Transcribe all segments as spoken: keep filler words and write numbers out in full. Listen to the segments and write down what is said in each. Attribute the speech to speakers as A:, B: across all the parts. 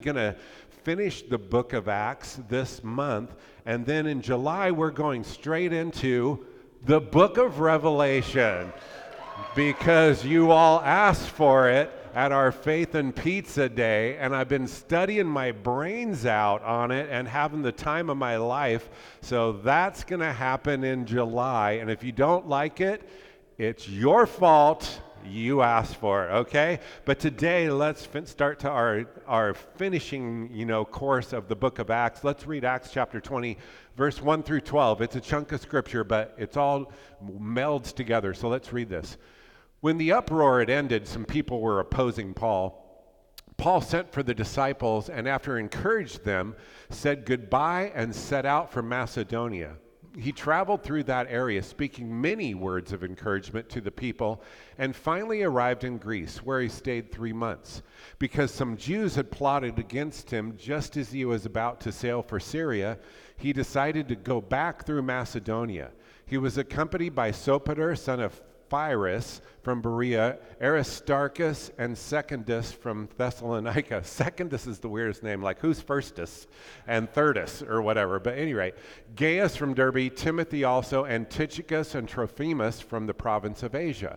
A: going to finish the book of Acts this month, and then in July we're going straight into the book of Revelation because you all asked for it at our Faith and Pizza Day, and I've been studying my brains out on it and having the time of my life. So that's going to happen in July, and if you don't like it, it's your fault. You asked for it, okay? But today, let's fin- start to our, our finishing, you know, course of the book of Acts. Let's read Acts chapter twenty, verse one through twelve. It's a chunk of scripture, but it's all melds together. So let's read this. When the uproar had ended, some people were opposing Paul. Paul sent for the disciples, and after encouraged them, said goodbye and set out for Macedonia. He traveled through that area, speaking many words of encouragement to the people, and finally arrived in Greece, where he stayed three months. Because some Jews had plotted against him just as he was about to sail for Syria, he decided to go back through Macedonia. He was accompanied by Sopater, son of Pyrrhus from Berea, Aristarchus, and Secundus from Thessalonica. Secundus is the weirdest name, like who's firstus and thirdus or whatever. But at any rate, Gaius from Derbe, Timothy also, and Tychicus and Trophimus from the province of Asia.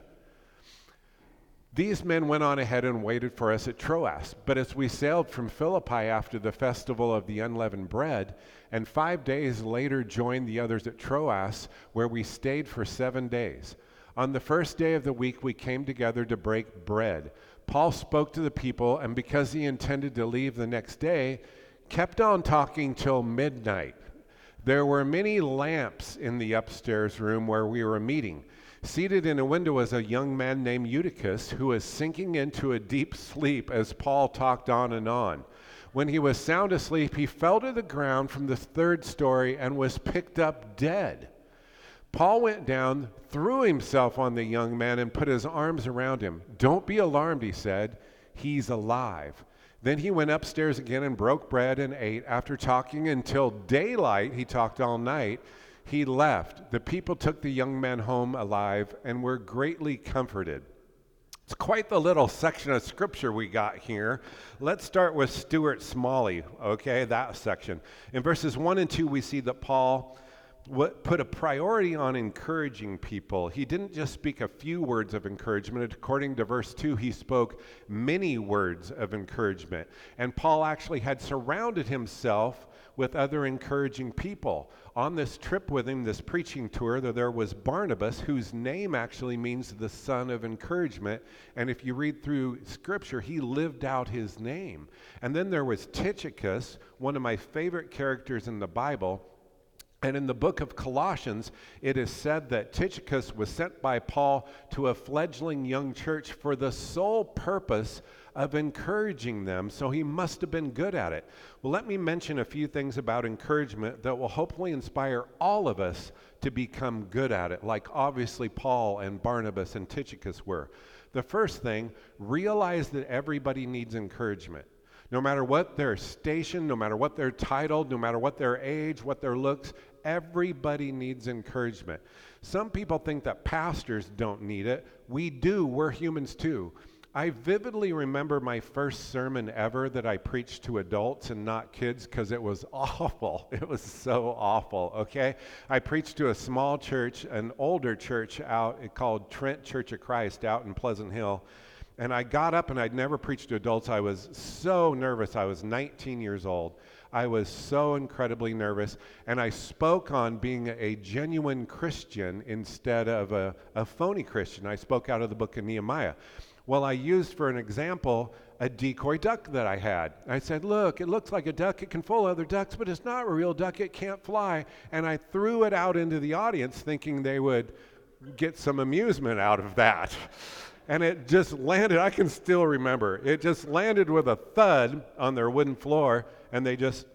A: These men went on ahead and waited for us at Troas. But as we sailed from Philippi after the festival of the unleavened bread, and five days later joined the others at Troas, where we stayed for seven days. On the first day of the week, we came together to break bread. Paul spoke to the people, and because he intended to leave the next day, kept on talking till midnight. There were many lamps in the upstairs room where we were meeting. Seated in a window was a young man named Eutychus, who was sinking into a deep sleep as Paul talked on and on. When he was sound asleep, he fell to the ground from the third story and was picked up dead. Paul went down, threw himself on the young man, and put his arms around him. "Don't be alarmed," he said. "He's alive." Then he went upstairs again and broke bread and ate. After talking until daylight, he talked all night, he left. The people took the young man home alive and were greatly comforted. It's quite the little section of scripture we got here. Let's start with Stuart Smalley, okay, that section. In verses one and two, we see that Paul What put a priority on encouraging people. He didn't just speak a few words of encouragement. According to verse two, he spoke many words of encouragement. And Paul actually had surrounded himself with other encouraging people. On this trip with him, this preaching tour, there was Barnabas, whose name actually means the son of encouragement. And if you read through scripture, he lived out his name. And then there was Tychicus, one of my favorite characters in the Bible. And in the book of Colossians, it is said that Tychicus was sent by Paul to a fledgling young church for the sole purpose of encouraging them, so he must have been good at it. Well, let me mention a few things about encouragement that will hopefully inspire all of us to become good at it, like obviously Paul and Barnabas and Tychicus were. The first thing, realize that everybody needs encouragement. No matter what their station, no matter what their title, no matter what their age, what their looks, everybody needs encouragement. Some people think that pastors don't need it. We do. We're humans too. I vividly remember my first sermon ever that I preached to adults and not kids because it was awful. It was so awful, okay? I preached to a small church, an older church out called Trent Church of Christ out in Pleasant Hill. And I got up, and I'd never preached to adults. I was so nervous. I was nineteen years old. I was so incredibly nervous. And I spoke on being a genuine Christian instead of a, a phony Christian. I spoke out of the book of Nehemiah. Well, I used for an example a decoy duck that I had. I said, look, it looks like a duck. It can fool other ducks, but it's not a real duck. It can't fly. And I threw it out into the audience thinking they would get some amusement out of that. And it just landed, I can still remember, it just landed with a thud on their wooden floor, and they just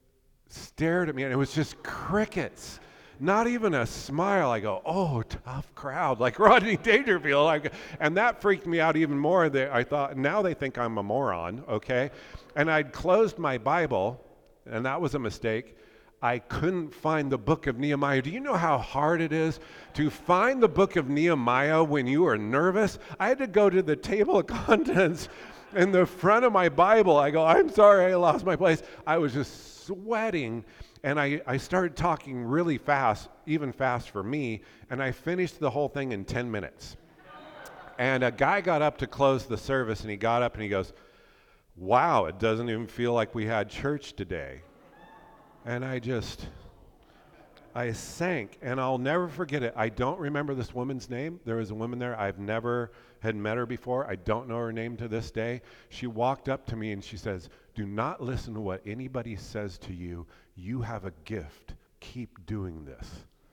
A: stared at me, and it was just crickets. Not even a smile. I go, oh, tough crowd, like Rodney Dangerfield. Like, and that freaked me out even more. They, I thought, now they think I'm a moron, okay? And I'd closed my Bible, and that was a mistake. I couldn't find the book of Nehemiah. Do you know how hard it is to find the book of Nehemiah when you are nervous? I had to go to the table of contents in the front of my Bible. I go, I'm sorry, I lost my place. I was just sweating, and I, I started talking really fast, even fast for me, and I finished the whole thing in ten minutes. And a guy got up to close the service, and he got up and he goes, wow, it doesn't even feel like we had church today. And I just, I sank, and I'll never forget it. I don't remember this woman's name. There was a woman there. I've never had met her before. I don't know her name to this day. She walked up to me and she says, do not listen to what anybody says to you. You have a gift. Keep doing this.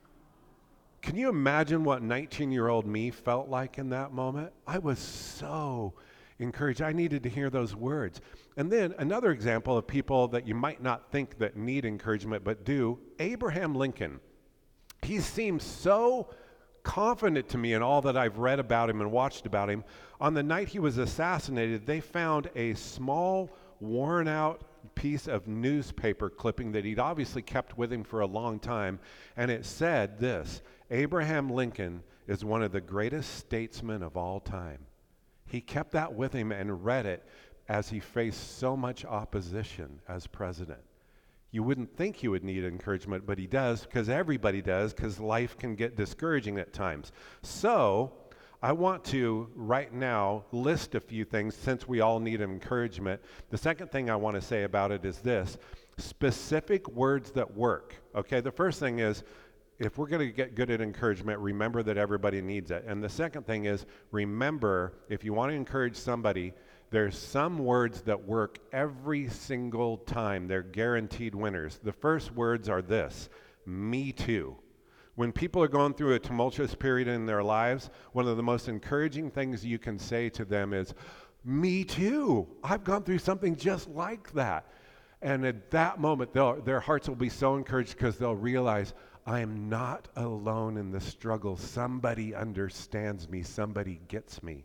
A: Can you imagine what nineteen-year-old me felt like in that moment? I was so encouraged. I needed to hear those words. And then another example of people that you might not think that need encouragement but do, Abraham Lincoln. He seems so confident to me in all that I've read about him and watched about him. On the night he was assassinated, they found a small, worn-out piece of newspaper clipping that he'd obviously kept with him for a long time, and it said this: Abraham Lincoln is one of the greatest statesmen of all time. He kept that with him and read it as he faced so much opposition as president. You wouldn't think he would need encouragement, but he does, because everybody does, because life can get discouraging at times. So I want to, right now, list a few things since we all need encouragement. The second thing I want to say about it is this: specific words that work. Okay, the first thing is, if we're going to get good at encouragement, remember that everybody needs it. And the second thing is, remember, if you want to encourage somebody, there's some words that work every single time. They're guaranteed winners. The first words are this: me too. When people are going through a tumultuous period in their lives, one of the most encouraging things you can say to them is, me too. I've gone through something just like that. And at that moment, their hearts will be so encouraged because they'll realize, I am not alone in the struggle. Somebody understands me. Somebody gets me.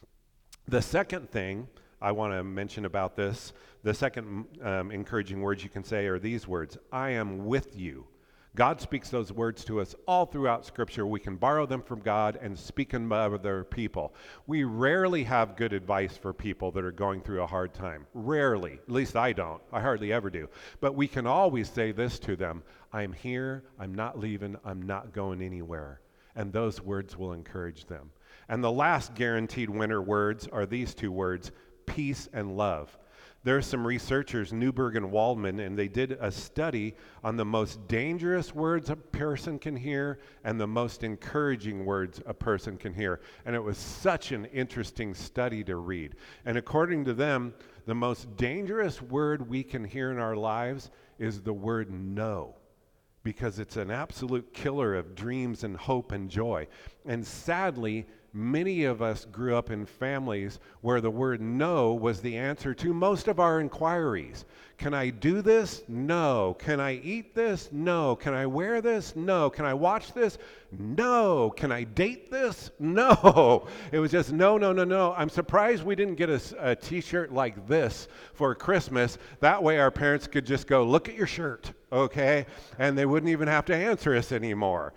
A: The second thing I want to mention about this, the second um, encouraging words you can say are these words: I am with you. God speaks those words to us all throughout Scripture. We can borrow them from God and speak them to other people. We rarely have good advice for people that are going through a hard time. Rarely. At least I don't. I hardly ever do. But we can always say this to them: I'm here. I'm not leaving. I'm not going anywhere. And those words will encourage them. And the last guaranteed winner words are these two words: peace and love. There are some researchers, Newberg and Waldman, and they did a study on the most dangerous words a person can hear and the most encouraging words a person can hear. And it was such an interesting study to read. And according to them, the most dangerous word we can hear in our lives is the word no, because it's an absolute killer of dreams and hope and joy. And sadly, many of us grew up in families where the word no was the answer to most of our inquiries. Can I do this? No. Can I eat this? No. Can I wear this? No. Can I watch this? No. Can I date this? No. It was just no, no, no, no. I'm surprised we didn't get a, a t-shirt like this for Christmas. That way our parents could just go, look at your shirt, okay? And they wouldn't even have to answer us anymore.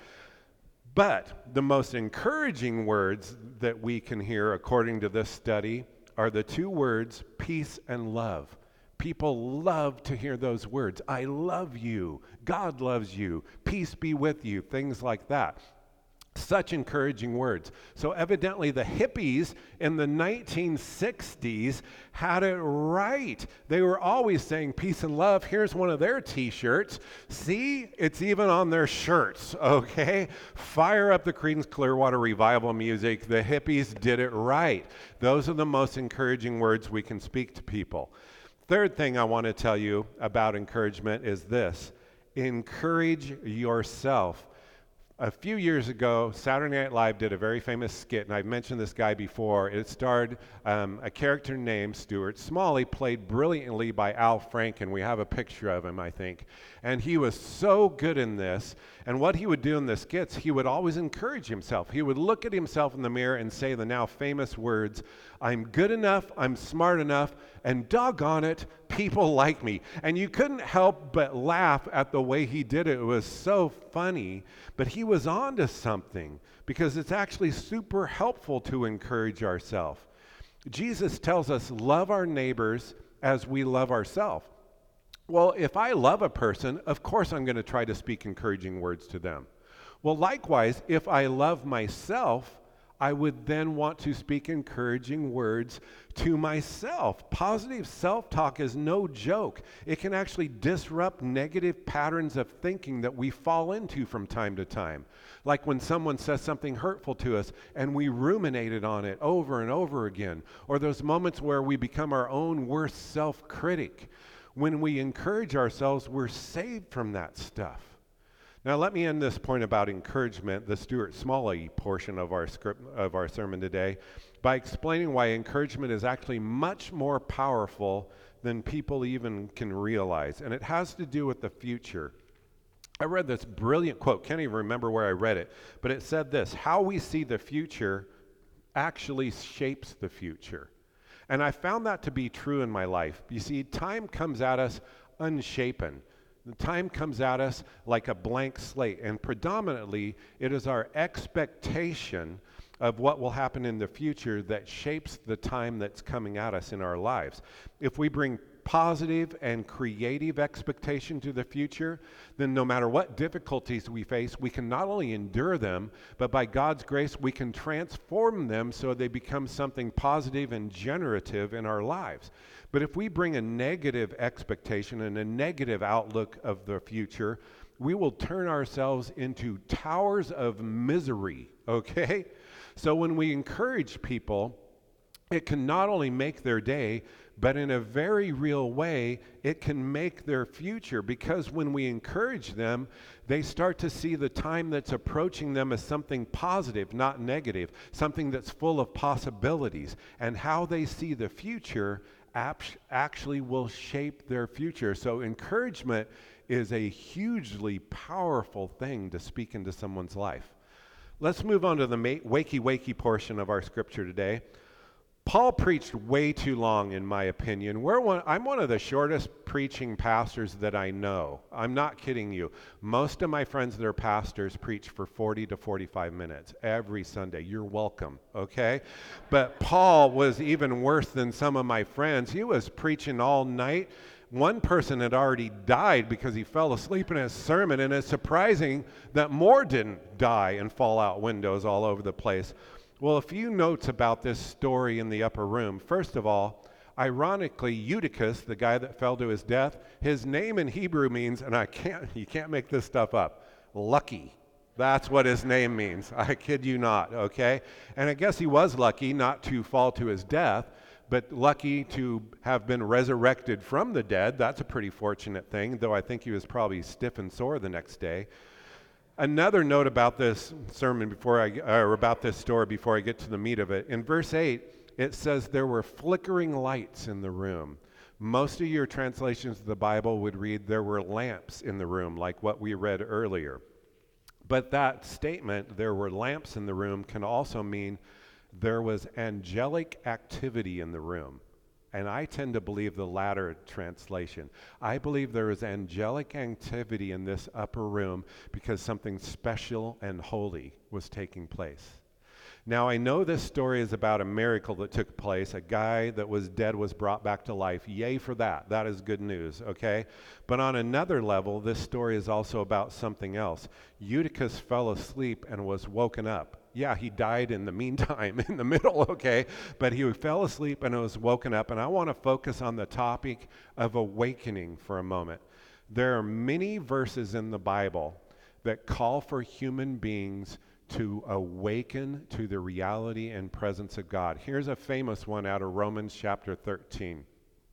A: But the most encouraging words that we can hear, according to this study, are the two words peace and love. People love to hear those words. I love you. God loves you. Peace be with you. Things like that. Such encouraging words. So evidently the hippies in the nineteen sixties had it right. They were always saying peace and love. Here's one of their t-shirts. See, it's even on their shirts, okay? Fire up the Creedence Clearwater Revival music. The hippies did it right. Those are the most encouraging words we can speak to people. Third thing I want to tell you about encouragement is this: encourage yourself. A few years ago, Saturday Night Live did a very famous skit, and I've mentioned this guy before. It starred um, a character named Stuart Smalley, played brilliantly by Al Franken. We have a picture of him, I think. And he was so good in this. And what he would do in the skits, he would always encourage himself. He would look at himself in the mirror and say the now famous words, I'm good enough, I'm smart enough, and doggone it, people like me. And you couldn't help but laugh at the way he did it. It was so funny, but he was on to something, because it's actually super helpful to encourage ourselves. Jesus tells us, love our neighbors as we love ourselves. Well, if I love a person, of course I'm going to try to speak encouraging words to them. Well, likewise, if I love myself, I would then want to speak encouraging words to myself. Positive self-talk is no joke. It can actually disrupt negative patterns of thinking that we fall into from time to time. Like when someone says something hurtful to us and we ruminated on it over and over again, or those moments where we become our own worst self-critic. When we encourage ourselves, we're saved from that stuff. Now, let me end this point about encouragement, the Stuart Smalley portion of our script of our sermon today, by explaining why encouragement is actually much more powerful than people even can realize. And it has to do with the future. I read this brilliant quote, can't even remember where I read it, but it said this: how we see the future actually shapes the future. And I found that to be true in my life. You see, time comes at us unshapen. The time comes at us like a blank slate, and predominantly it is our expectation of what will happen in the future that shapes the time that's coming at us in our lives. If we bring positive and creative expectation to the future, then no matter what difficulties we face, we can not only endure them, but by God's grace, we can transform them so they become something positive and generative in our lives. But if we bring a negative expectation and a negative outlook of the future, we will turn ourselves into towers of misery, okay? So when we encourage people, it can not only make their day, but in a very real way, it can make their future, because when we encourage them, they start to see the time that's approaching them as something positive, not negative, something that's full of possibilities. And how they see the future actually will shape their future. So encouragement is a hugely powerful thing to speak into someone's life. Let's move on to the wakey wakey portion of our scripture today. Paul preached way too long, in my opinion. We're one, I'm one of the shortest preaching pastors that I know. I'm not kidding you. Most of my friends that are pastors preach for forty to forty-five minutes every Sunday. You're welcome, okay? But Paul was even worse than some of my friends. He was preaching all night. One person had already died because he fell asleep in his sermon, and it's surprising that more didn't die and fall out windows all over the place. Well, a few notes about this story in the upper room. First of all, ironically, Eutychus, the guy that fell to his death, his name in Hebrew means, and I can't, you can't make this stuff up, lucky. That's what his name means. I kid you not, okay? And I guess he was lucky not to fall to his death, but lucky to have been resurrected from the dead. That's a pretty fortunate thing, though I think he was probably stiff and sore the next day. Another note about this sermon before I, or about this story before I get to the meat of it. In verse eight, it says there were flickering lights in the room. Most of your translations of the Bible would read there were lamps in the room, like what we read earlier. But that statement, there were lamps in the room, can also mean there was angelic activity in the room. And I tend to believe the latter translation. I believe there is angelic activity in this upper room because something special and holy was taking place. Now, I know this story is about a miracle that took place. A guy that was dead was brought back to life. Yay for that. That is good news, okay? But on another level, this story is also about something else. Eutychus fell asleep and was woken up. Yeah, he died in the meantime, in the middle, okay? But he fell asleep and was woken up. And I want to focus on the topic of awakening for a moment. There are many verses in the Bible that call for human beings to awaken to the reality and presence of God. Here's a famous one out of Romans chapter thirteen.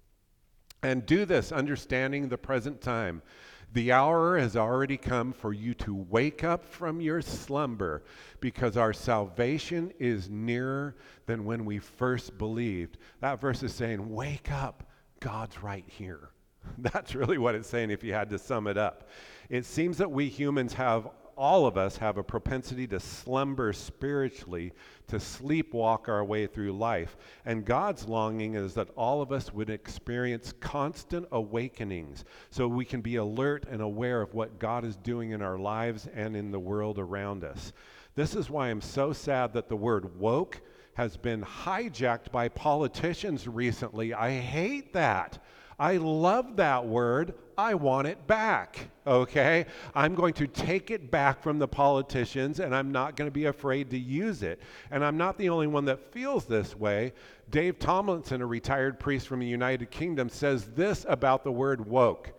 A: And do this, understanding the present time. The hour has already come for you to wake up from your slumber, because our salvation is nearer than when we first believed. That verse is saying, wake up, God's right here. That's really what it's saying if you had to sum it up. It seems that we humans have, all of us have a propensity to slumber spiritually, to sleepwalk our way through life. And God's longing is that all of us would experience constant awakenings so we can be alert and aware of what God is doing in our lives and in the world around us. This is why I'm so sad that the word woke has been hijacked by politicians recently. I hate that. I love that word. I want it back, okay? I'm going to take it back from the politicians, and I'm not going to be afraid to use it. And I'm not the only one that feels this way. Dave Tomlinson, a retired priest from the United Kingdom, says this about the word woke.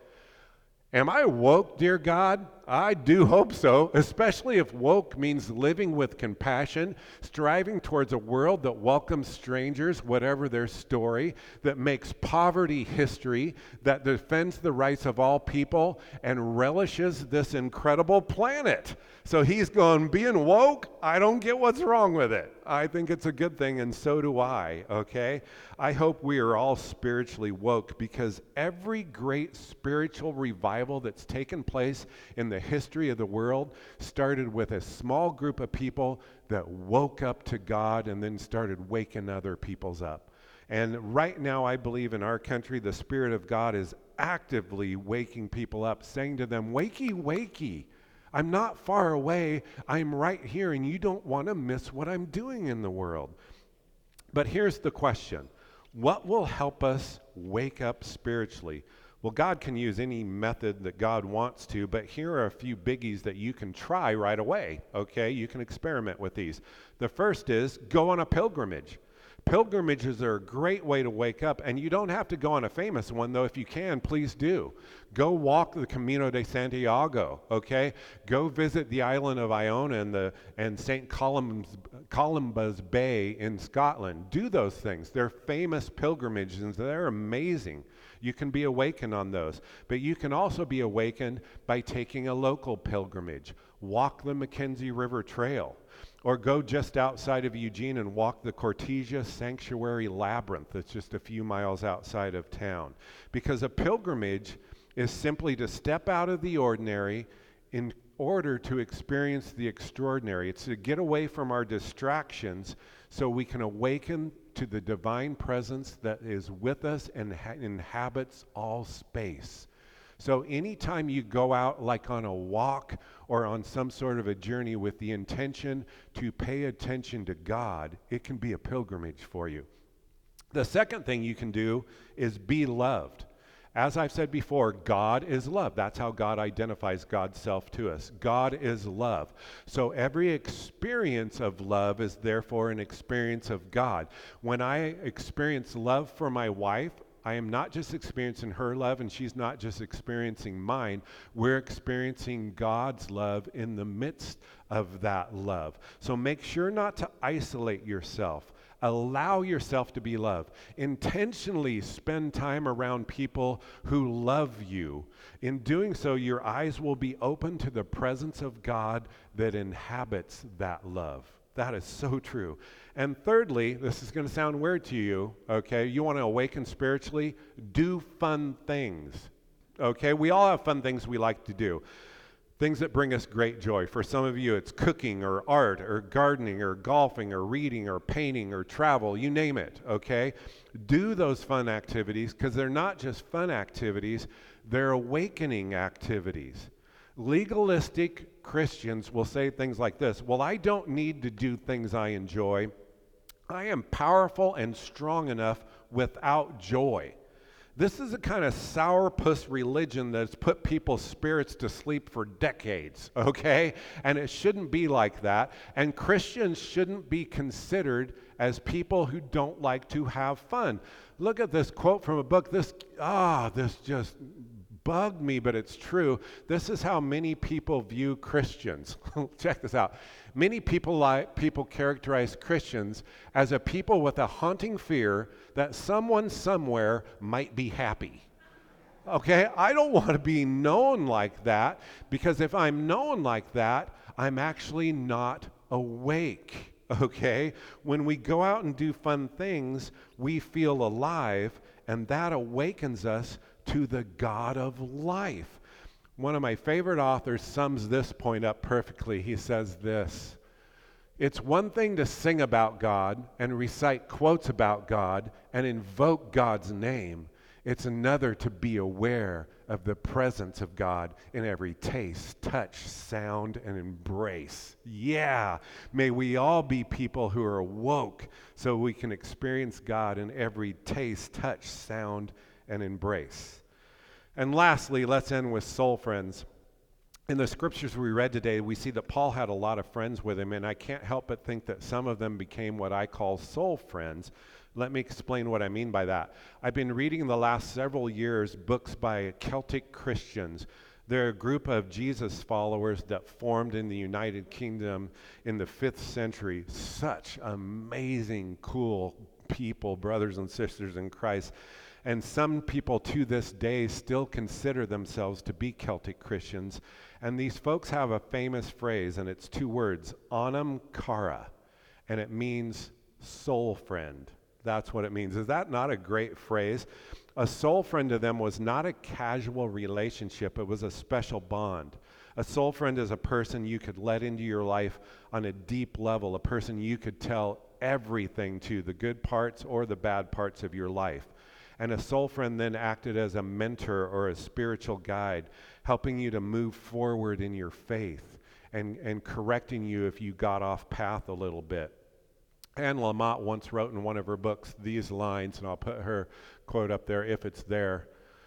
A: Am I woke, dear God? I do hope so, especially if woke means living with compassion, striving towards a world that welcomes strangers, whatever their story, that makes poverty history, that defends the rights of all people, and relishes this incredible planet. So he's going, being woke, I don't get what's wrong with it. I think it's a good thing, and so do I, okay? I hope we are all spiritually woke, because every great spiritual revival that's taken place in the history of the world started with a small group of people that woke up to God and then started waking other people's up. And right now, I believe in our country, the Spirit of God is actively waking people up, saying to them, wakey, wakey. I'm not far away. I'm right here, and you don't want to miss what I'm doing in the world. But here's the question. What will help us wake up spiritually? Well, God can use any method that God wants to, but here are a few biggies that you can try right away, okay? You can experiment with these. The first is go on a pilgrimage. Pilgrimages are a great way to wake up, and you don't have to go on a famous one, though if you can, please do. Go walk the Camino de Santiago, okay? Go visit the island of Iona and, the, and Saint Columba's, Columba's Bay in Scotland. Do those things. They're famous pilgrimages, and they're amazing. You can be awakened on those. But you can also be awakened by taking a local pilgrimage. Walk the Mackenzie River Trail. Or go just outside of Eugene and walk the Cortesia Sanctuary Labyrinth that's just a few miles outside of town. Because a pilgrimage is simply to step out of the ordinary in order to experience the extraordinary. It's to get away from our distractions so we can awaken to the divine presence that is with us and ha- inhabits all space. So anytime you go out like on a walk or on some sort of a journey with the intention to pay attention to God, it can be a pilgrimage for you. The second thing you can do is be loved. As I've said before, God is love. That's how God identifies God's self to us. God is love. So every experience of love is therefore an experience of God. When I experience love for my wife, I am not just experiencing her love, and she's not just experiencing mine. We're experiencing God's love in the midst of that love. So make sure not to isolate yourself. Allow yourself to be loved. Intentionally spend time around people who love you. In doing so, your eyes will be open to the presence of God that inhabits that love. That is so true. And thirdly, this is going to sound weird to you, okay? You want to awaken spiritually? Do fun things, okay? We all have fun things we like to do. Things that bring us great joy. For some of you, it's cooking or art or gardening or golfing or reading or painting or travel, you name it, okay? Do those fun activities because they're not just fun activities, they're awakening activities. Legalistic Christians will say things like this, well, I don't need to do things I enjoy. I am powerful and strong enough without joy. This is a kind of sourpuss religion that's put people's spirits to sleep for decades, okay? And it shouldn't be like that. And Christians shouldn't be considered as people who don't like to have fun. Look at this quote from a book. This, ah, this just bugged me, but it's true. This is how many people view Christians. Check this out. Many people like people characterize Christians as a people with a haunting fear that someone somewhere might be happy. Okay, I don't want to be known like that, because if I'm known like that, I'm actually not awake. Okay, when we go out and do fun things, we feel alive, and that awakens us to the God of life. One of my favorite authors sums this point up perfectly. He says this: it's one thing to sing about God and recite quotes about God and invoke God's name. It's another to be aware of the presence of God in every taste, touch, sound, and embrace. Yeah, may we all be people who are awoke so we can experience God in every taste, touch, sound, and embrace. And lastly, let's end with soul friends. In the scriptures we read today, we see that Paul had a lot of friends with him, and I can't help but think that some of them became what I call soul friends. Let me explain what I mean by that. I've been reading the last several years books by Celtic Christians. They're a group of Jesus followers that formed in the United Kingdom in the fifth century. Such amazing, cool people, brothers and sisters in Christ. And some people to this day still consider themselves to be Celtic Christians. And these folks have a famous phrase, and it's two words, Anam Cara, and it means soul friend. That's what it means. Is that not a great phrase? A soul friend to them was not a casual relationship, it was a special bond. A soul friend is a person you could let into your life on a deep level, a person you could tell everything to, the good parts or the bad parts of your life. And a soul friend then acted as a mentor or a spiritual guide, helping you to move forward in your faith and, and correcting you if you got off path a little bit. Anne Lamott once wrote in one of her books these lines, and I'll put her quote up there if it's there.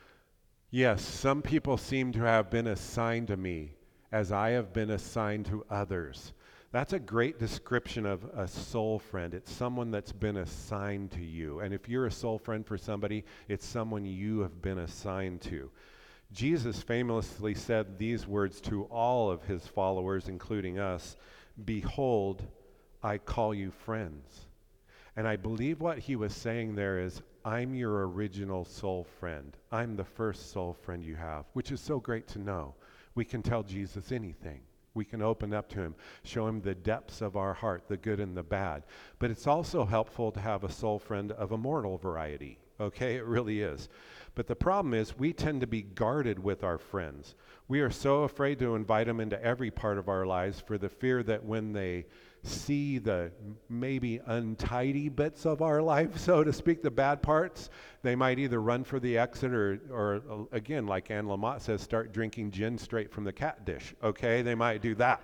A: Yes, some people seem to have been assigned to me as I have been assigned to others. That's a great description of a soul friend. It's someone that's been assigned to you. And if you're a soul friend for somebody, it's someone you have been assigned to. Jesus famously said these words to all of his followers, including us, "Behold, I call you friends." And I believe what he was saying there is, I'm your original soul friend. I'm the first soul friend you have, which is so great to know. We can tell Jesus anything. We can open up to him, show him the depths of our heart, the good and the bad. But it's also helpful to have a soul friend of a mortal variety. Okay, it really is. But the problem is we tend to be guarded with our friends. We are so afraid to invite them into every part of our lives for the fear that when they see the maybe untidy bits of our life, so to speak, the bad parts, they might either run for the exit or, or uh, again, like Anne Lamott says, start drinking gin straight from the cat dish, okay? They might do that.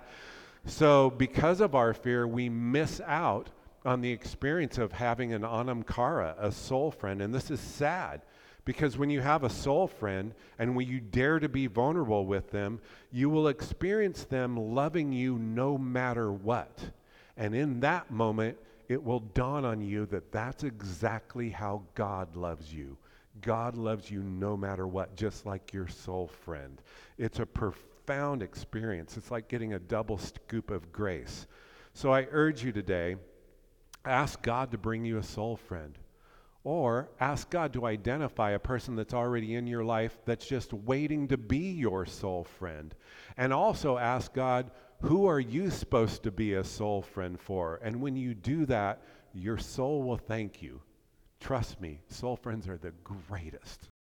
A: So because of our fear, we miss out on the experience of having an Anam Cara, a soul friend, and this is sad. Because when you have a soul friend and when you dare to be vulnerable with them, you will experience them loving you no matter what. And in that moment, it will dawn on you that that's exactly how God loves you. God loves you no matter what, just like your soul friend. It's a profound experience. It's like getting a double scoop of grace. So I urge you today, ask God to bring you a soul friend. Or ask God to identify a person that's already in your life that's just waiting to be your soul friend. And also ask God, who are you supposed to be a soul friend for? And when you do that, your soul will thank you. Trust me, soul friends are the greatest.